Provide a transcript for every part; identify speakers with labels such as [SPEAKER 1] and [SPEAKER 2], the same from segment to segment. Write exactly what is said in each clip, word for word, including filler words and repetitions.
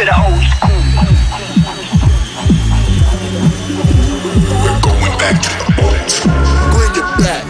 [SPEAKER 1] to the old school.
[SPEAKER 2] We're going back to the old school. Bring it back.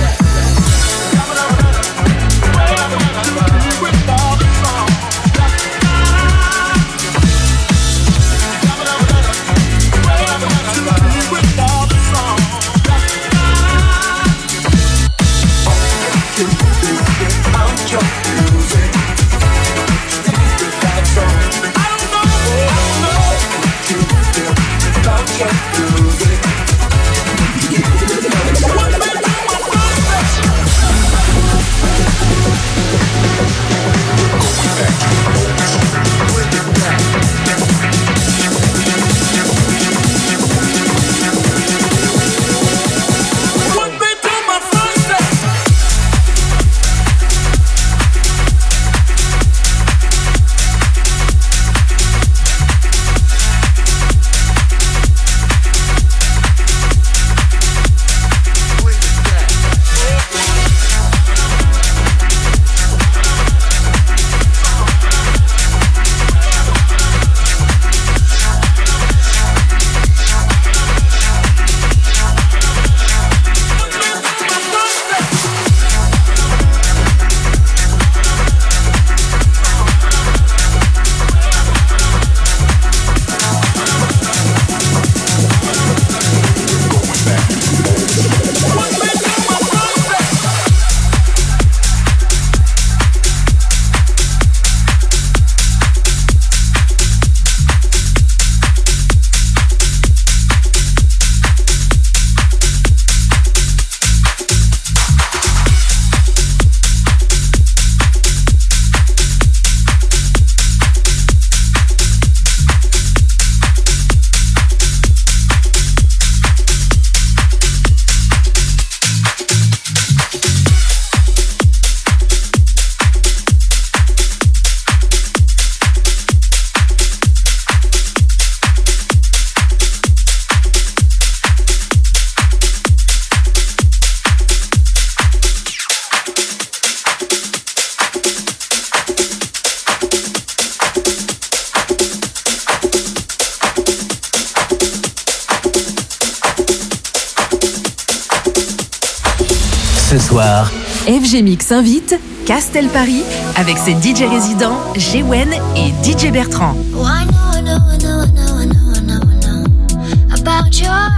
[SPEAKER 3] Ce soir, F G Mix invite Castel Paris avec ses D J résidents G-Wen et D J Bertrand.
[SPEAKER 4] Oh, I know, I know, I know, I know, I know, I know, I know about your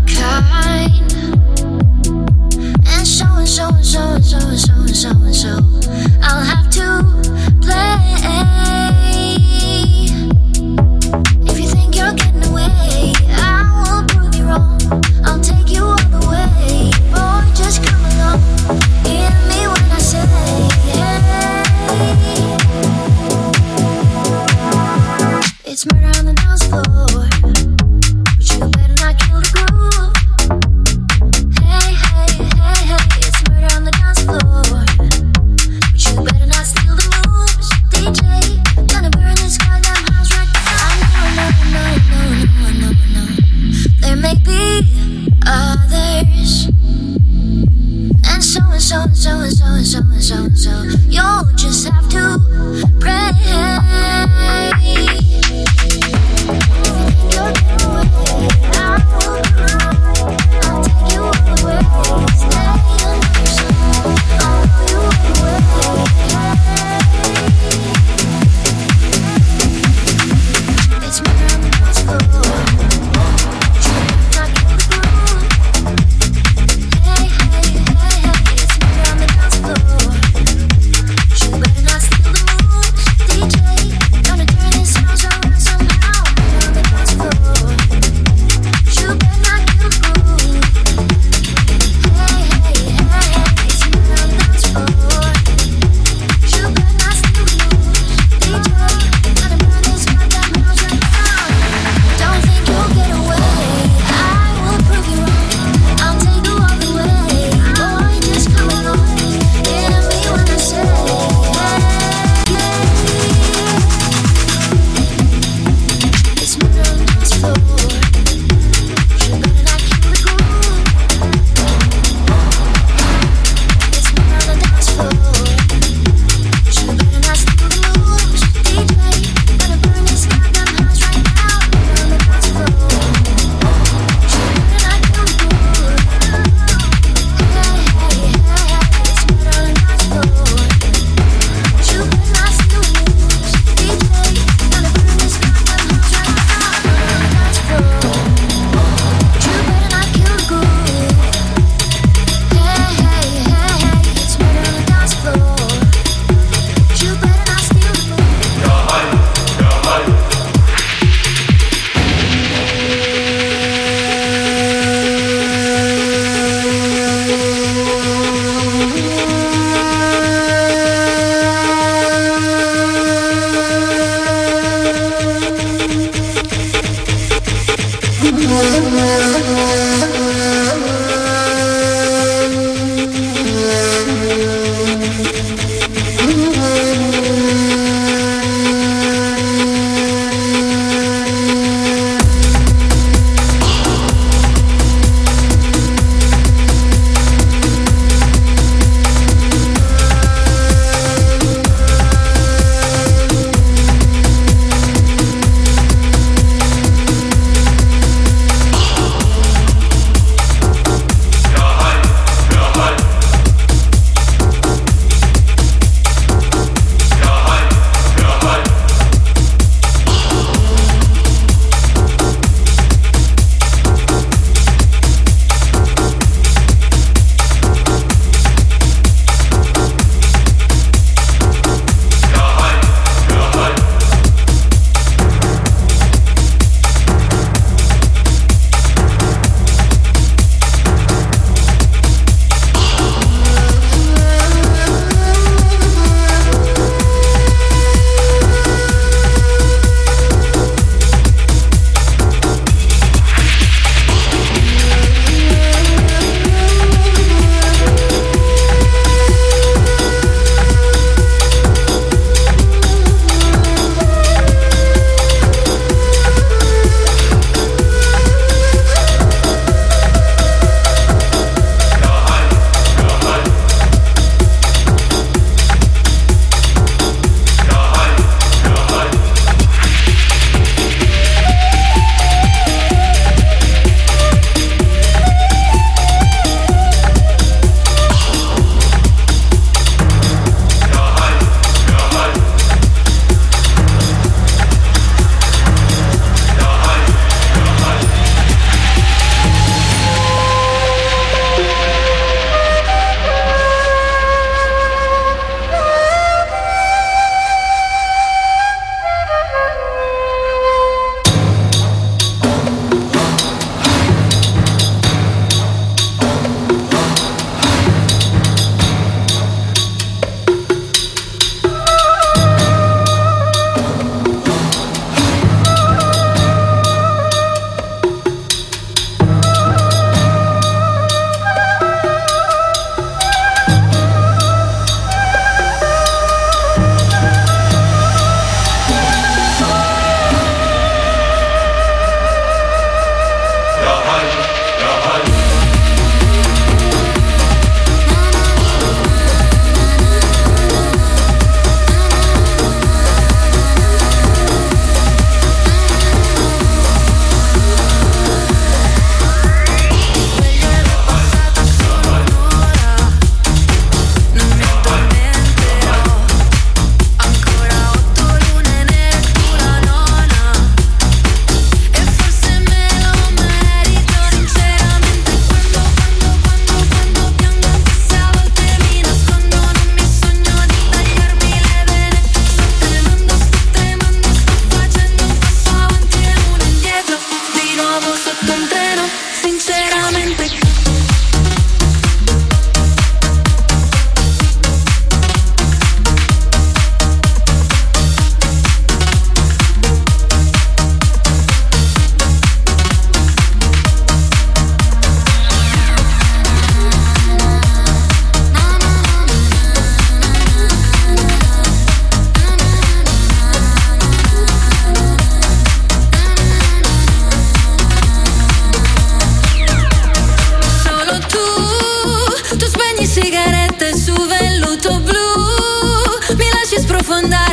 [SPEAKER 4] kind. And so and so and so and so and so and so and so I'll have to play. If you think you're getting away, I will prove you wrong. I'll take you all the way. Boy, just come along. Hear me when I say, hey. It's murder on the dance floor, but you better not kill the groove. Hey, hey, hey, hey. It's murder on the dance floor, but you better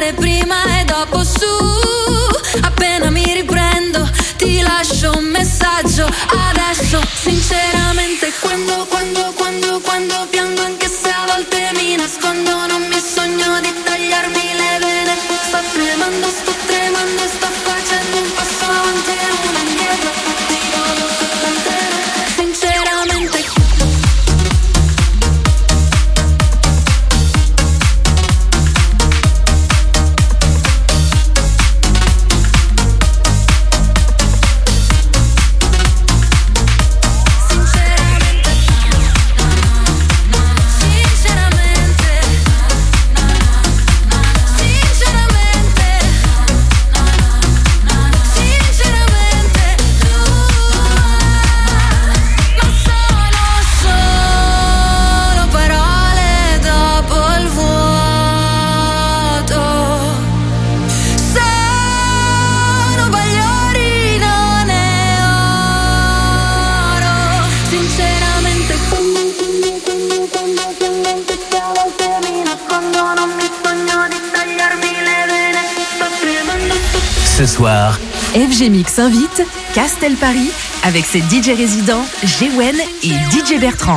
[SPEAKER 1] andare prima e dopo su. Appena mi riprendo ti lascio un messaggio. Adesso sinceramente quando, quando, quando, quando piango, anche se a volte mi nascondo, non mi sogno di tagliarmi le vene. Sto tremando, sto tremando, sto facendo un passo avanti e uno indietro. Ti voglio contenere, sinceramente.
[SPEAKER 3] Ce soir, F G Mix invite Castel Paris avec ses D J résidents G-Wen et D J Bertrand.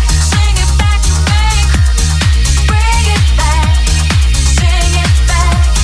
[SPEAKER 4] Back.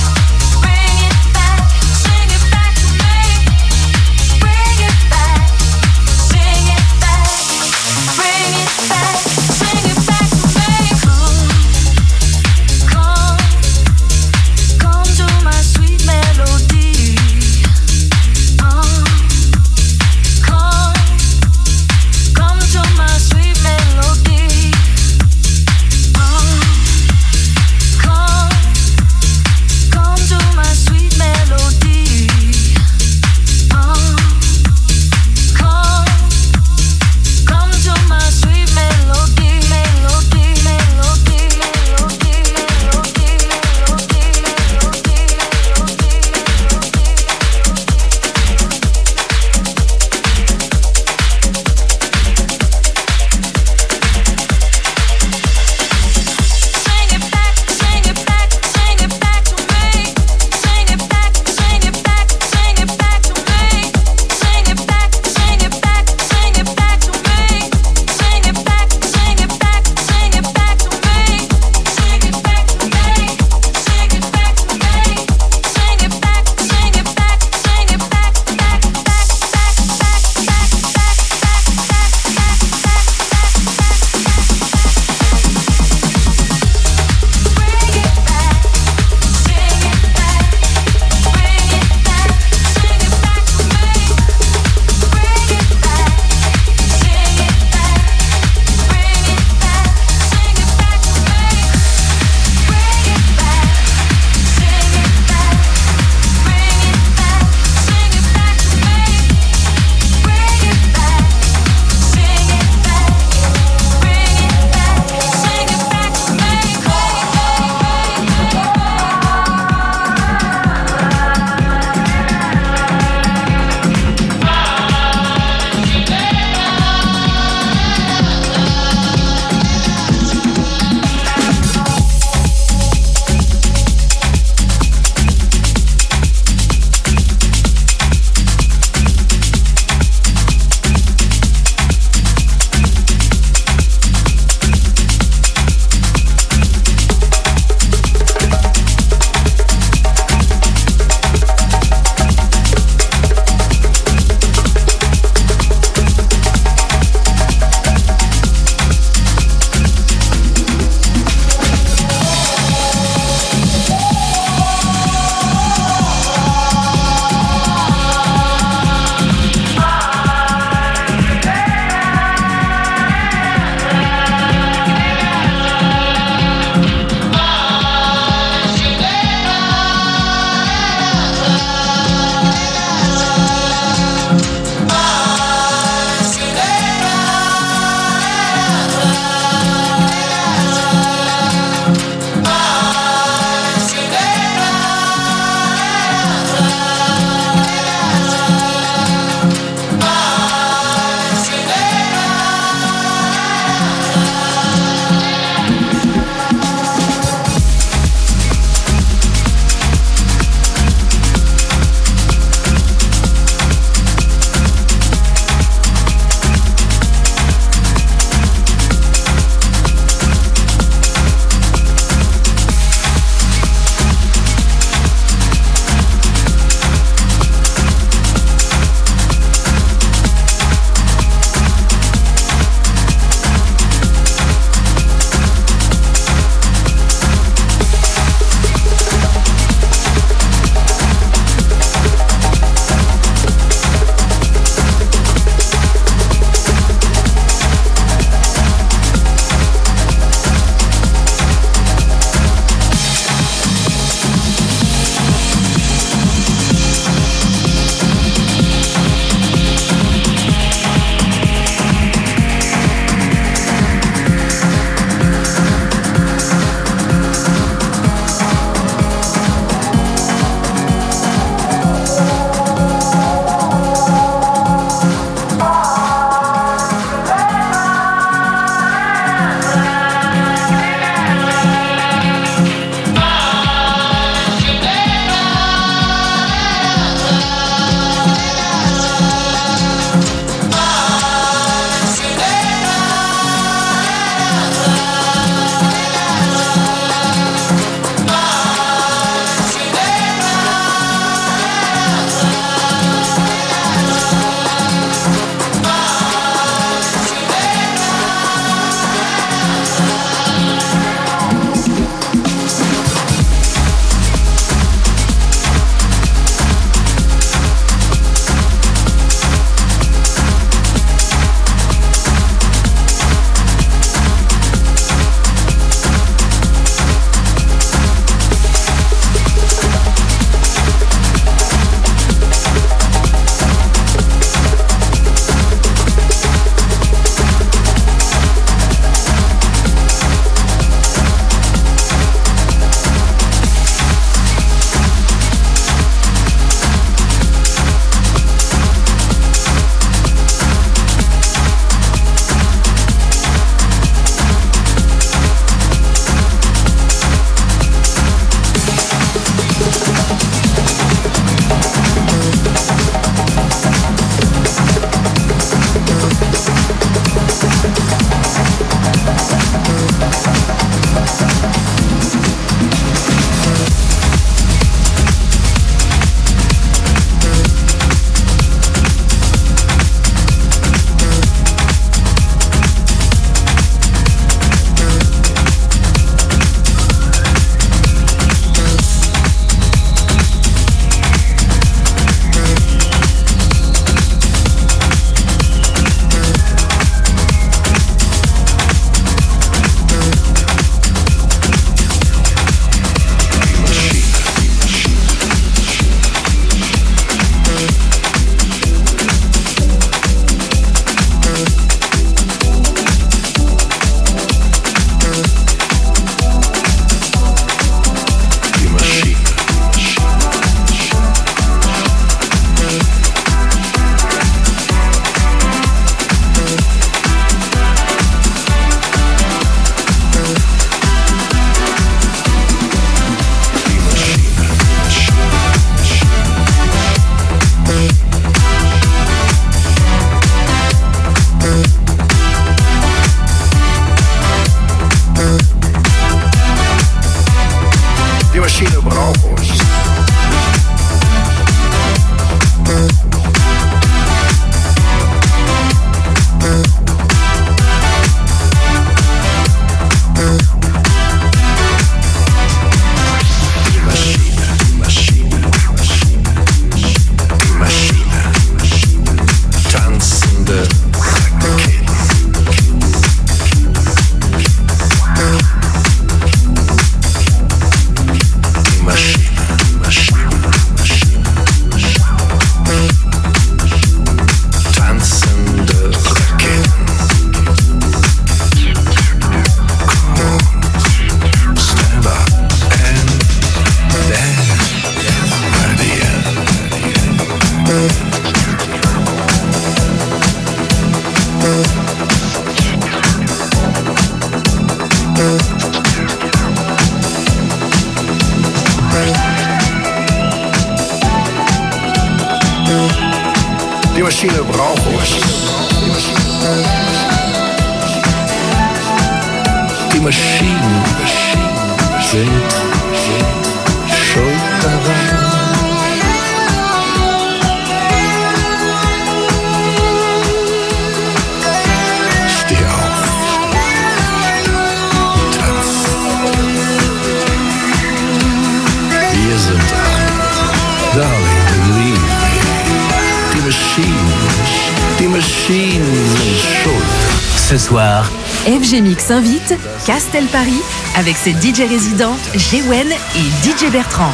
[SPEAKER 2] Maschine brauche ich. Die Maschinen sind schuld daran. Steh auf, tanz. Wir sind dran, darling, believe me. Die Maschinen, die Maschinen sind schuld.
[SPEAKER 3] Ce soir, F G Mix invite Castel Paris avec ses D J résidents G-Wen et D J Bertrand.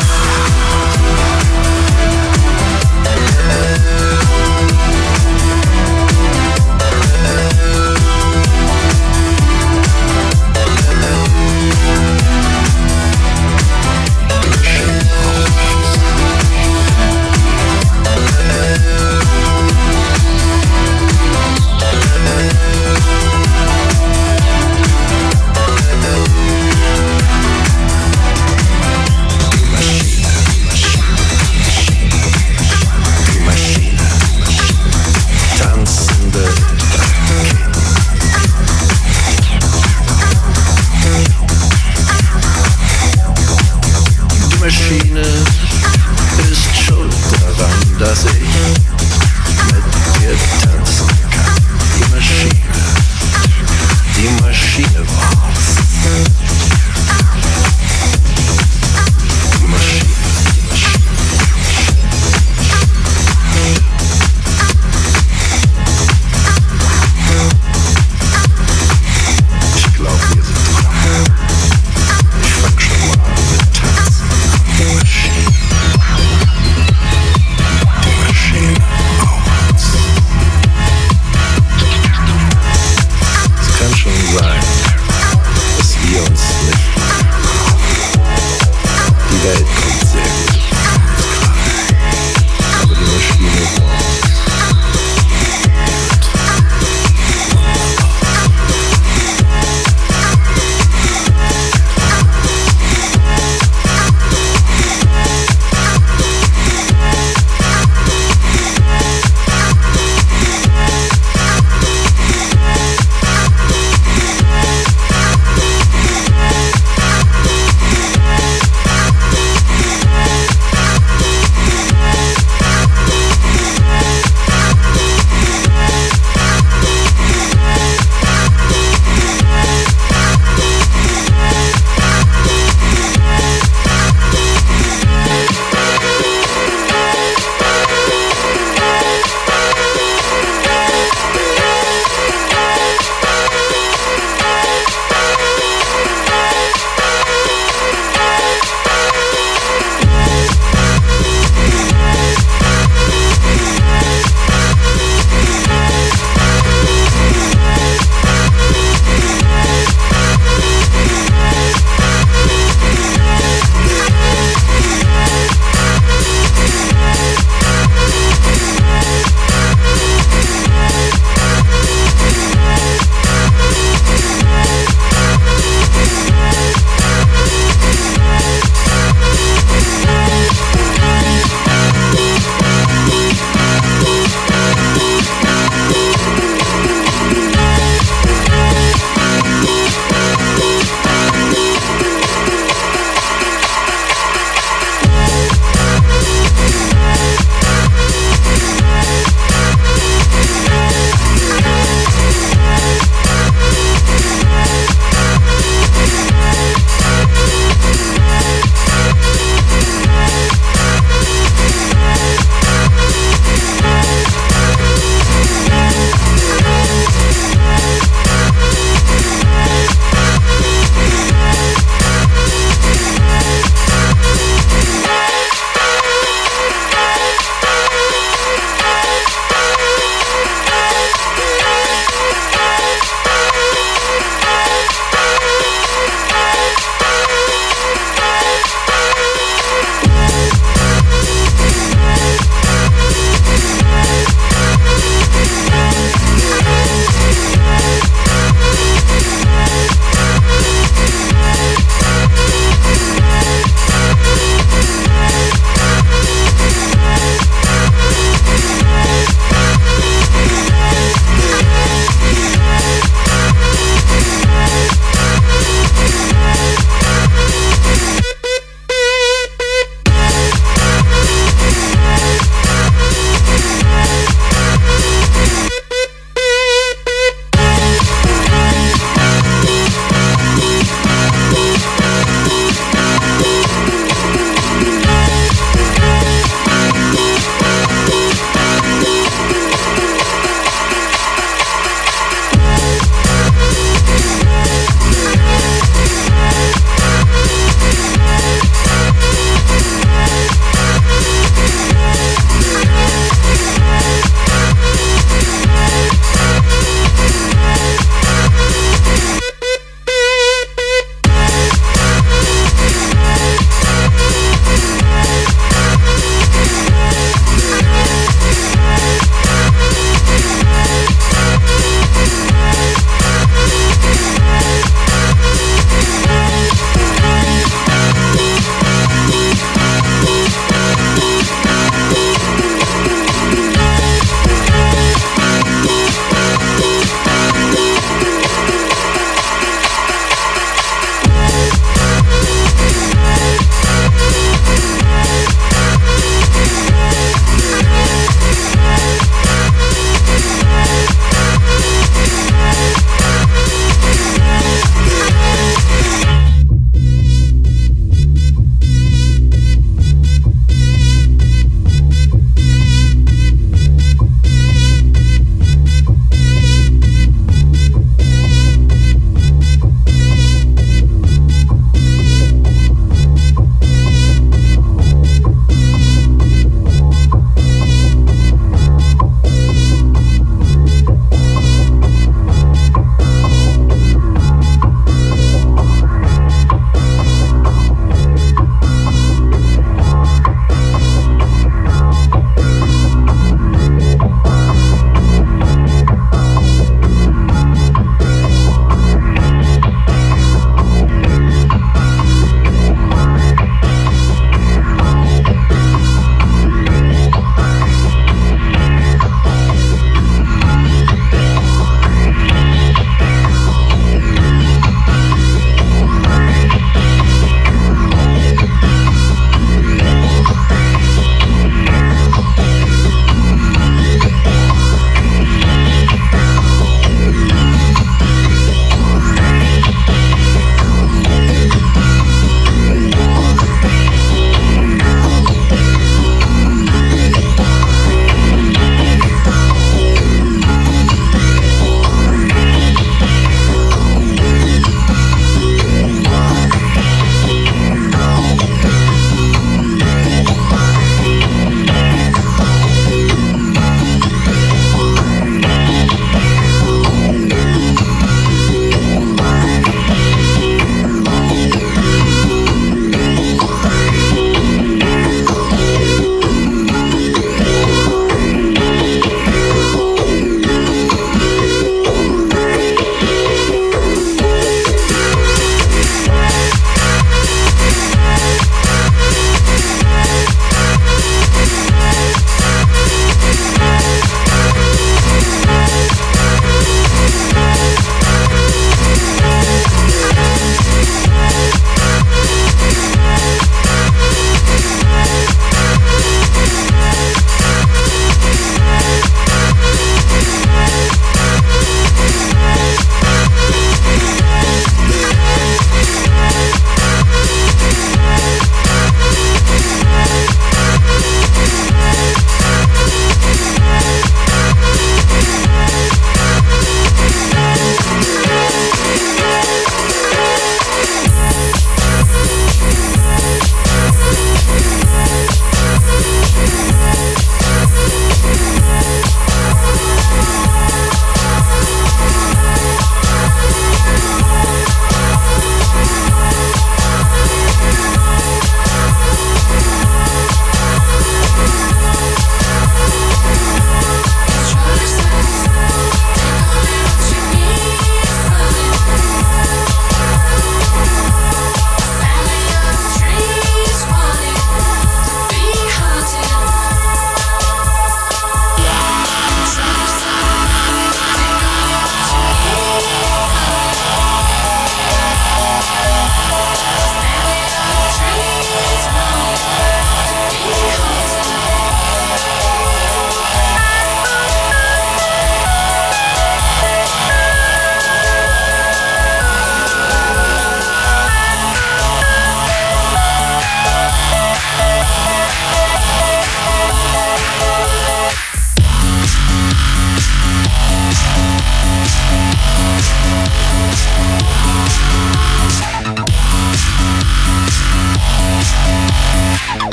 [SPEAKER 2] Die Maschine.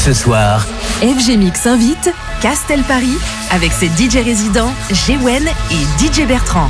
[SPEAKER 5] Ce soir,
[SPEAKER 3] F G Mix invite Castel Paris avec ses D J résidents Gwen et D J Bertrand.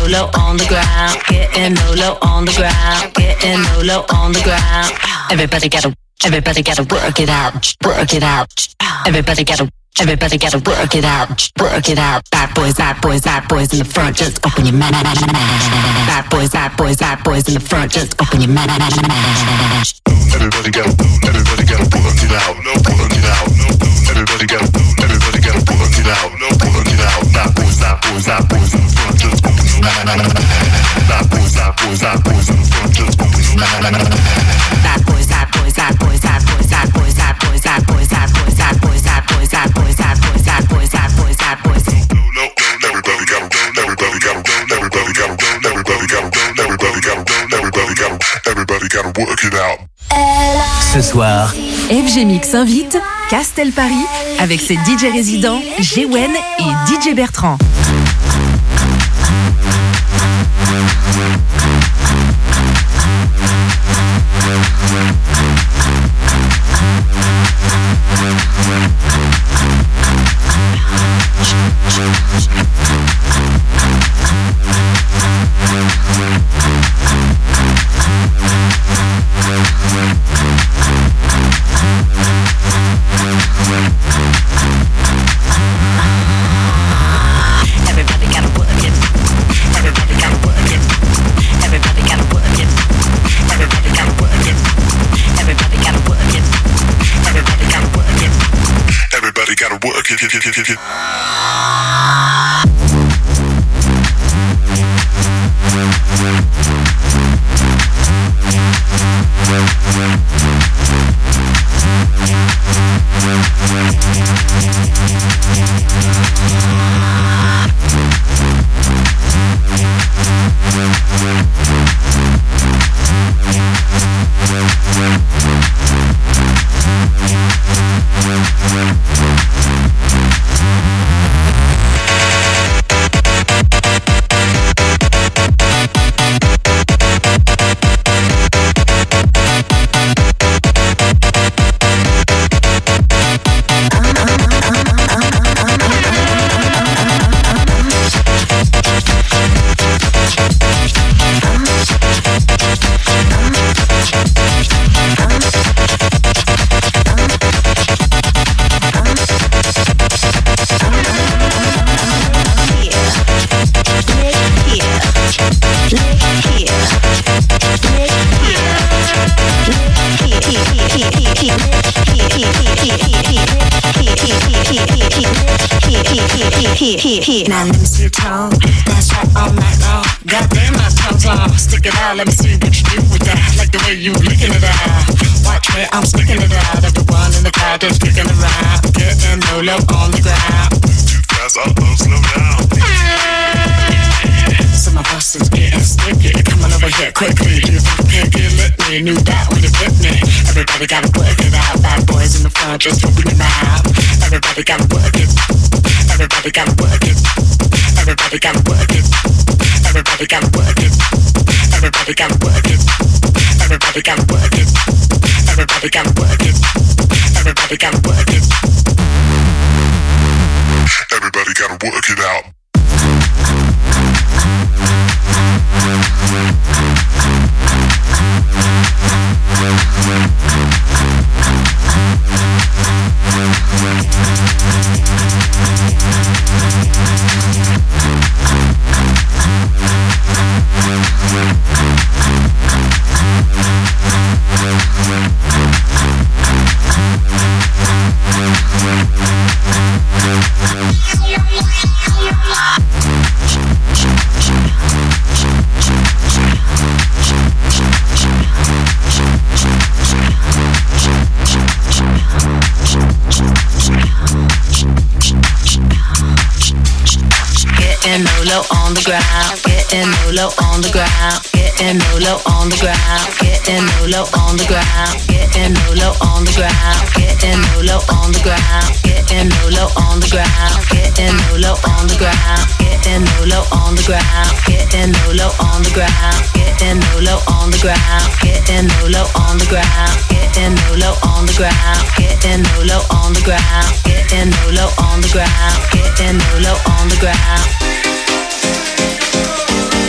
[SPEAKER 1] low low on the ground, getting low low on the ground, getting low low on the ground. Everybody gotta, everybody gotta work it out, work it out. Everybody gotta, everybody gotta work it out, work it out. Bad boys, bad boys, bad boys in the front, just open your mouth. Bad boys, bad boys, bad boys in the front, just open your mouth.
[SPEAKER 2] Everybody gotta, everybody gotta work it out, work it out. Everybody gotta, everybody gotta work it out, work it out. Bad boys, bad boys, bad boys in the front, just open your mouth. Bad boys, bad boys, bad boys in the front, just open your mouth.
[SPEAKER 1] Bad boys, bad boys, bad boys, bad boys, bad boys, bad boys, bad boys, bad boys, bad boys, bad boys, bad boys, bad boys, bad boys, bad boys, bad boys.
[SPEAKER 2] Everybody gotta go, everybody gotta go, everybody gotta go, everybody gotta go, everybody gotta go, everybody gotta, everybody gotta work it out.
[SPEAKER 3] Ce soir, F G Mix invite Castel Paris avec ses D J résidents G-Wen et D J Bertrand.
[SPEAKER 5] Now let me see your tongue, that's right all night long. Goddamn, my tongue's long. Stick it out, let me see what you do with that. Like the way you licking it out. Watch me, I'm sticking it out. Everyone in the crowd just kicking around, getting low low on the ground.
[SPEAKER 2] Too fast, I'll slow down.
[SPEAKER 5] So my boss is getting sticky. Come on over here quickly. You can't get lit me. Knew that when it hit me. Everybody gotta work it out. Bad boys in the front, just open your mouth. Everybody gotta work it. Everybody gotta work it. Everybody gotta work it. Everybody gotta work it. Everybody gotta work it. Everybody gotta work it. Everybody gotta work it. Everybody gotta work it.
[SPEAKER 2] Everybody gotta work it out.
[SPEAKER 1] Getting low low on the ground, getting low low on the ground, getting low low on the ground, getting low low on the ground, getting low low on the ground, getting low low on the ground, getting low low on the ground, getting low low on the ground, getting low low on the ground, getting low low on the ground, getting low low on the ground, getting low low on the ground, getting low low on the ground, getting low low on the ground, getting low low on the ground, getting low low on the ground.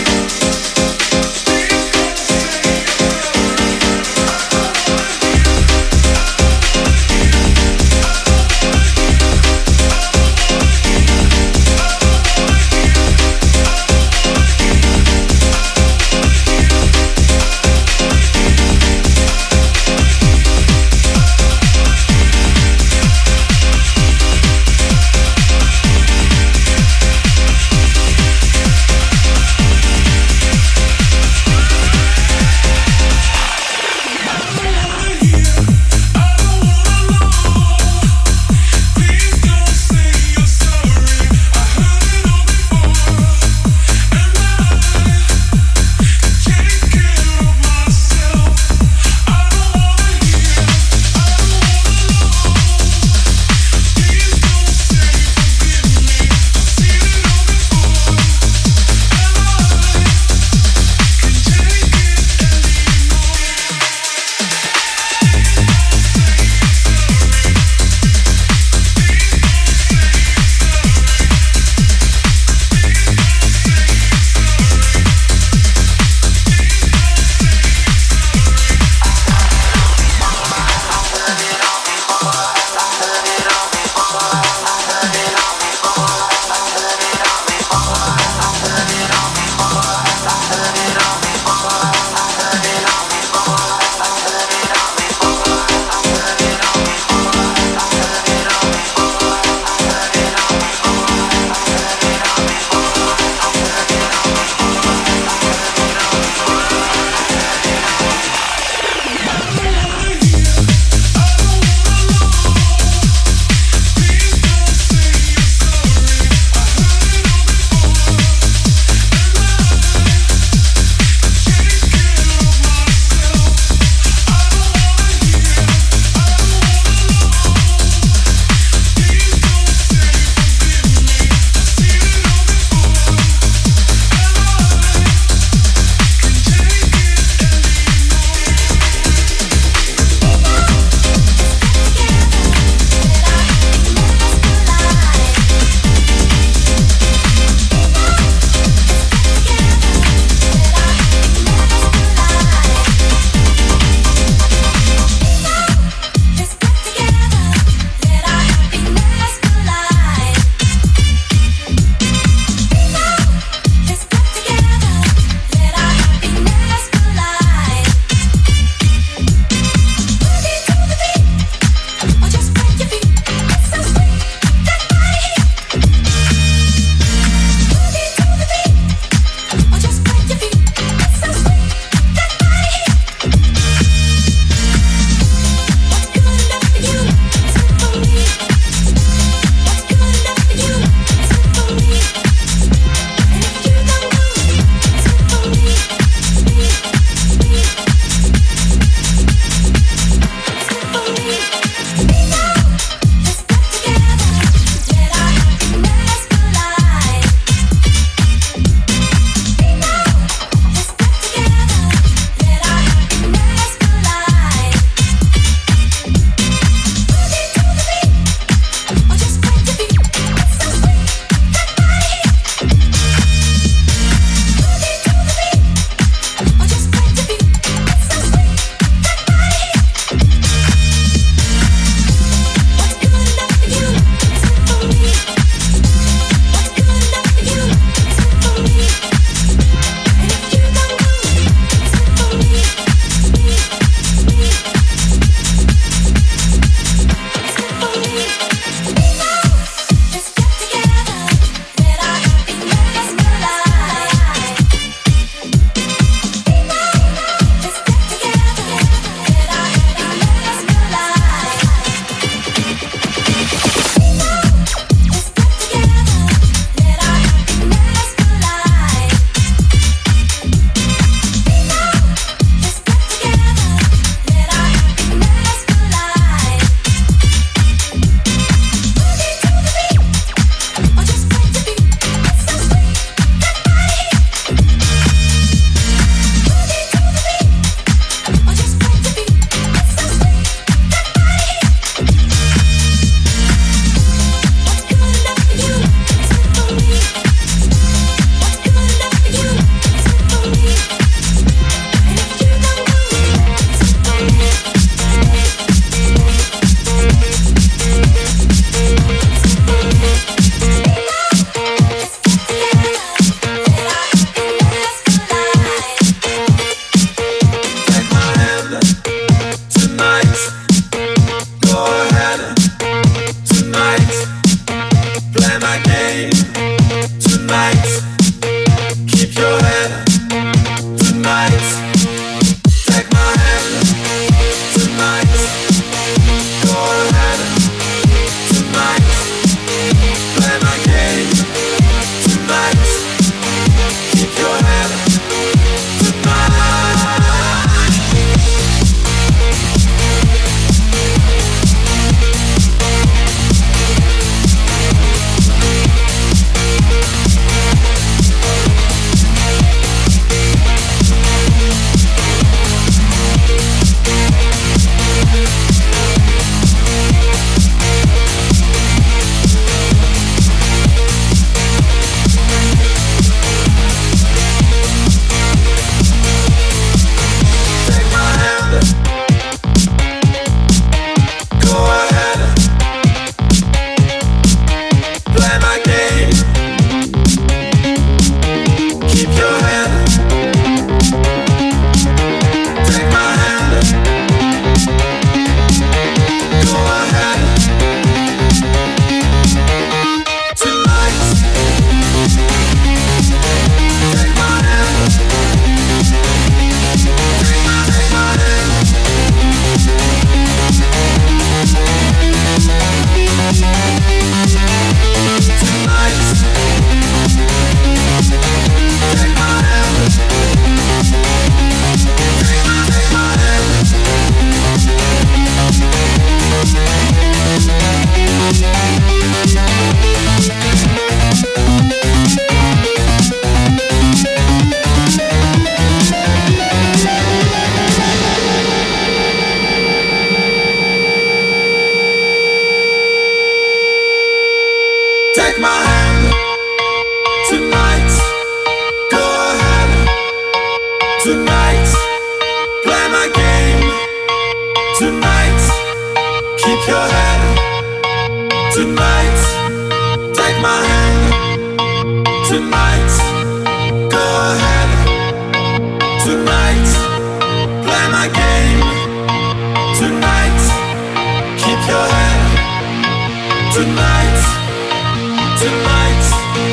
[SPEAKER 6] Tonight, take my hand. Tonight, go ahead. Tonight, play my game. Tonight, keep your head. Tonight, tonight,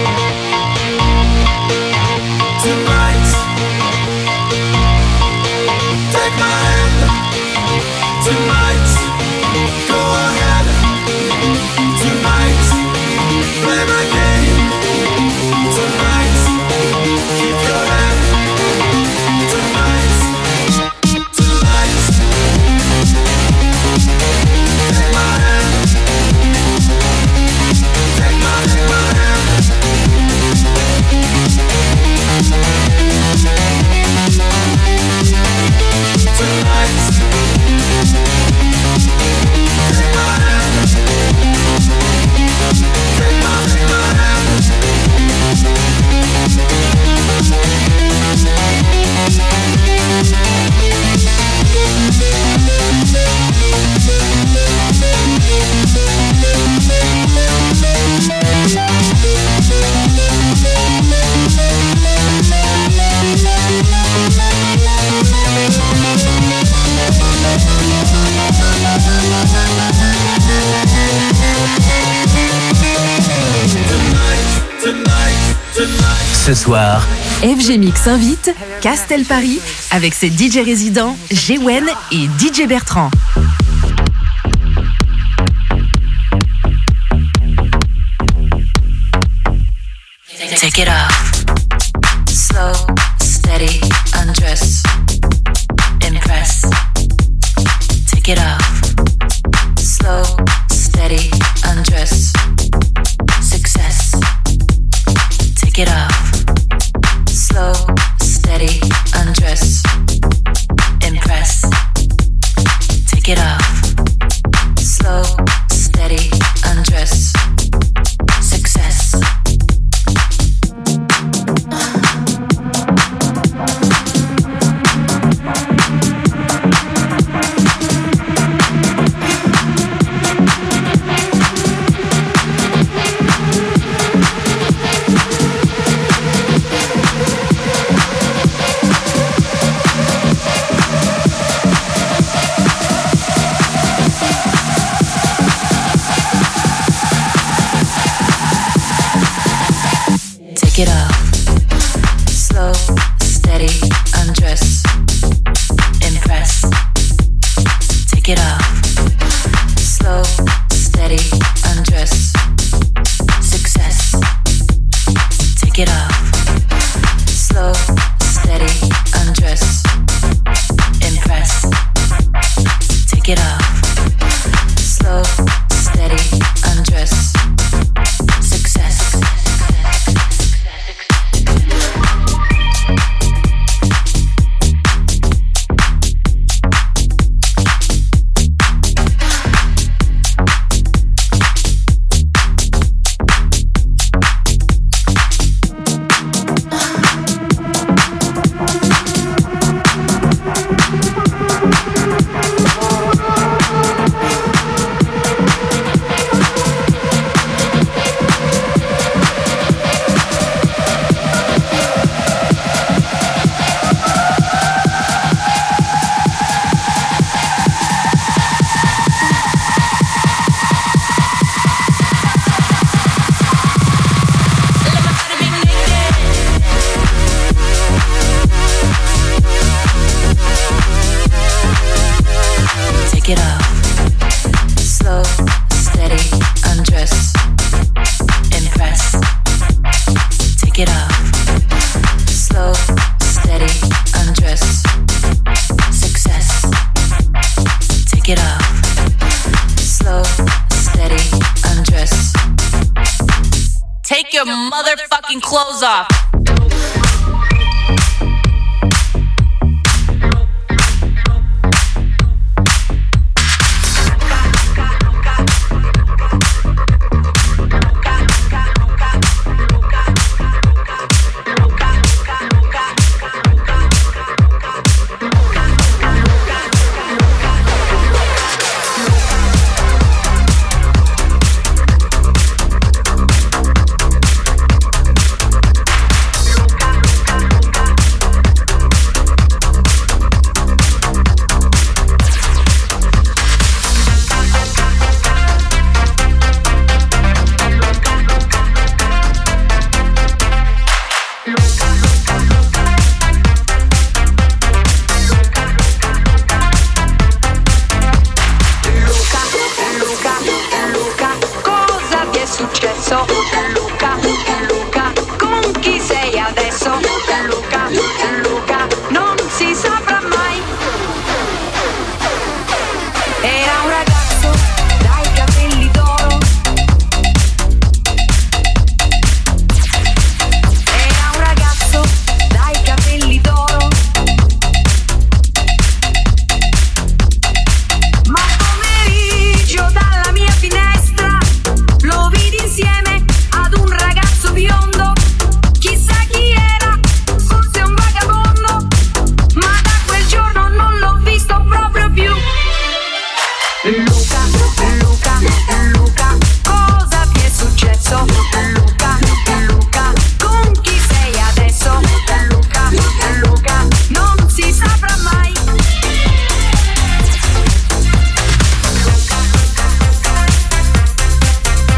[SPEAKER 6] tonight, take my hand. Tonight, go ahead. Tonight, play my game. Tonight, keep your head. Tonight, tonight, take my hand. Take my, take my hand. Tonight, take my hand. Take my, take my hand.
[SPEAKER 3] Ce soir, F G Mix invite Castel Paris avec ses D J résidents G-Wen et D J Bertrand.
[SPEAKER 5] Take it off. Slow, steady, undress. Impress. Take it off. Slow, steady, undress. Success. Take it off. Slow, steady, undress. Impress. Take it off. Slow, steady, undress. Success. Take it off. Slow, steady, undress. Impress. Take it off. Slow, steady, undress. Success. Take it off. Slow, steady, undress. Impress. Take it off. Slow, steady, undress. Success. Take it off. Slow, steady, undress. Impress. Take it off. Slow, steady, undress. Success. Take it off. Slow, steady, undress. Take your motherfucking clothes off.
[SPEAKER 7] successo? Luca